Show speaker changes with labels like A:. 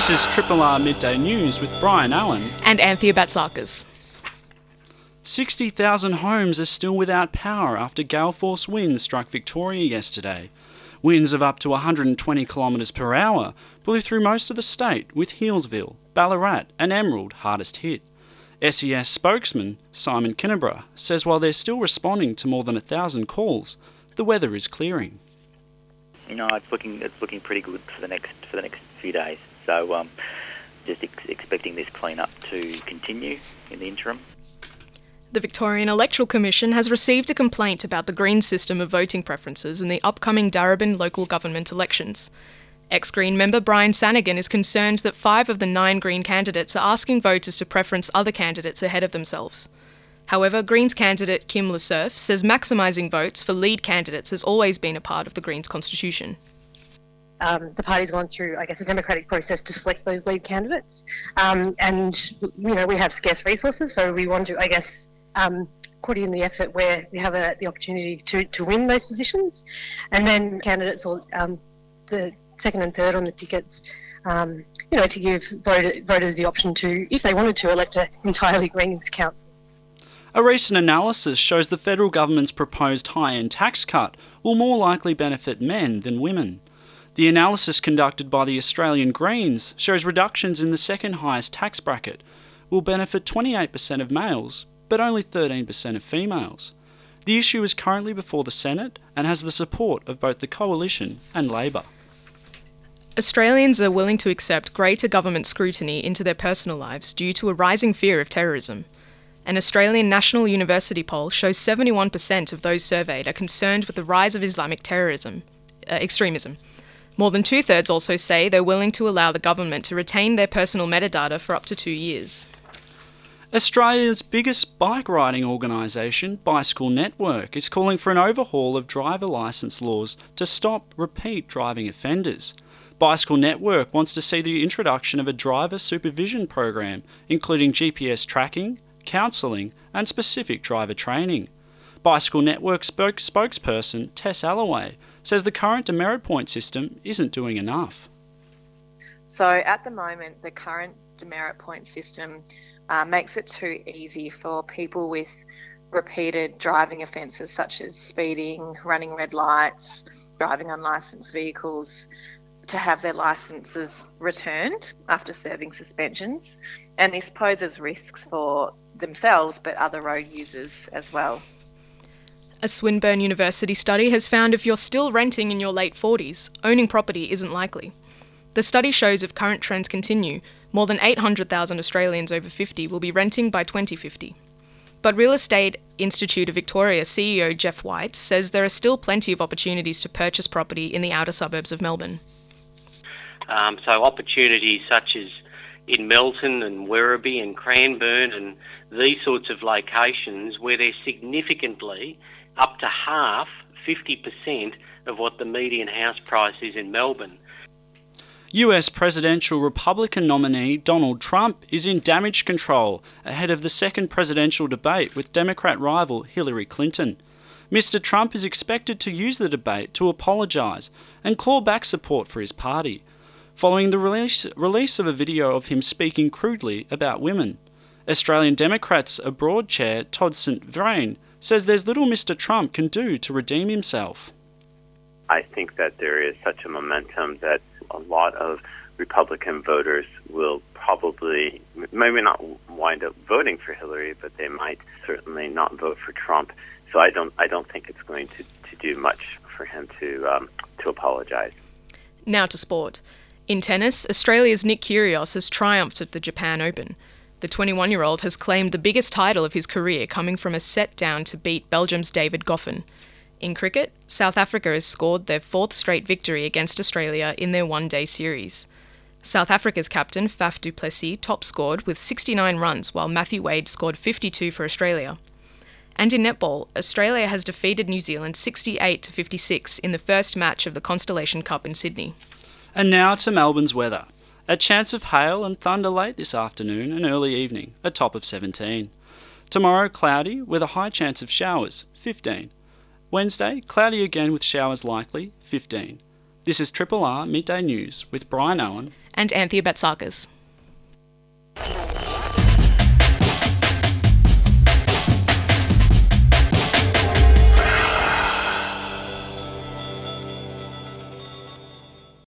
A: This is Triple R Midday News with Brian Allen
B: and Anthea Batsakis.
A: 60,000 homes are still without power after gale force winds struck Victoria yesterday. Winds of up to 120 kilometres per hour blew through most of the state, with Healesville, Ballarat and Emerald hardest hit. SES spokesman Simon Kinniburgh says while they're still responding to more than 1,000 calls, the weather is clearing.
C: It's looking pretty good for the next few days. So just expecting this clean-up to continue in the interim.
B: The Victorian Electoral Commission has received a complaint about the Greens system of voting preferences in the upcoming Darebin local government elections. Ex-Green member Brian Sanigan is concerned that 5 of the 9 Green candidates are asking voters to preference other candidates ahead of themselves. However, Greens candidate Kim Lesurf says maximising votes for lead candidates has always been a part of the Greens constitution.
D: The party's gone through, a democratic process to select those lead candidates. And, we have scarce resources, so we want to, put in the effort where we have the opportunity to win those positions. And then candidates, or the second and third on the tickets, to give voters the option to, if they wanted to, elect an entirely Greens council.
A: A recent analysis shows the federal government's proposed high-end tax cut will more likely benefit men than women. The analysis conducted by the Australian Greens shows reductions in the second highest tax bracket will benefit 28% of males, but only 13% of females. The issue is currently before the Senate and has the support of both the Coalition and Labor.
B: Australians are willing to accept greater government scrutiny into their personal lives due to a rising fear of terrorism. An Australian National University poll shows 71% of those surveyed are concerned with the rise of Islamic extremism. More than 2/3 also say they're willing to allow the government to retain their personal metadata for up to 2 years.
A: Australia's biggest bike riding organisation, Bicycle Network, is calling for an overhaul of driver licence laws to stop repeat driving offenders. Bicycle Network wants to see the introduction of a driver supervision program, including GPS tracking, counselling and specific driver training. Bicycle Network spokesperson Tess Alloway says the current demerit point system isn't doing enough.
E: So at the moment, the current demerit point system makes it too easy for people with repeated driving offences such as speeding, running red lights, driving unlicensed vehicles, to have their licences returned after serving suspensions. And this poses risks for themselves but other road users as well.
B: A Swinburne University study has found if you're still renting in your late 40s, owning property isn't likely. The study shows if current trends continue, more than 800,000 Australians over 50 will be renting by 2050. But Real Estate Institute of Victoria CEO Jeff White says there are still plenty of opportunities to purchase property in the outer suburbs of Melbourne.
F: So opportunities such as in Melton and Werribee and Cranbourne and these sorts of locations where they're significantly up to half, 50% of what the median house price is in Melbourne.
A: US presidential Republican nominee Donald Trump is in damage control ahead of the second presidential debate with Democrat rival Hillary Clinton. Mr. Trump is expected to use the debate to apologise and claw back support for his party, following the release of a video of him speaking crudely about women. Australian Democrats Abroad Chair Todd St. Vrain says there's little Mr. Trump can do to redeem himself.
G: I think that there is such a momentum that a lot of Republican voters will probably, maybe not wind up voting for Hillary, but they might certainly not vote for Trump. So I don't think it's going to do much for him to apologise.
B: Now to sport. In tennis, Australia's Nick Kyrgios has triumphed at the Japan Open. The 21-year-old has claimed the biggest title of his career, coming from a set down to beat Belgium's David Goffin. In cricket, South Africa has scored their 4th straight victory against Australia in their one-day series. South Africa's captain, Faf du Plessis, top-scored with 69 runs, while Matthew Wade scored 52 for Australia. And in netball, Australia has defeated New Zealand 68-56 in the first match of the Constellation Cup in Sydney.
A: And now to Melbourne's weather. A chance of hail and thunder late this afternoon and early evening, a top of 17. Tomorrow, cloudy with a high chance of showers, 15. Wednesday, cloudy again with showers likely, 15. This is Triple R Midday News with Brian Allen
B: and Anthea Batsakis.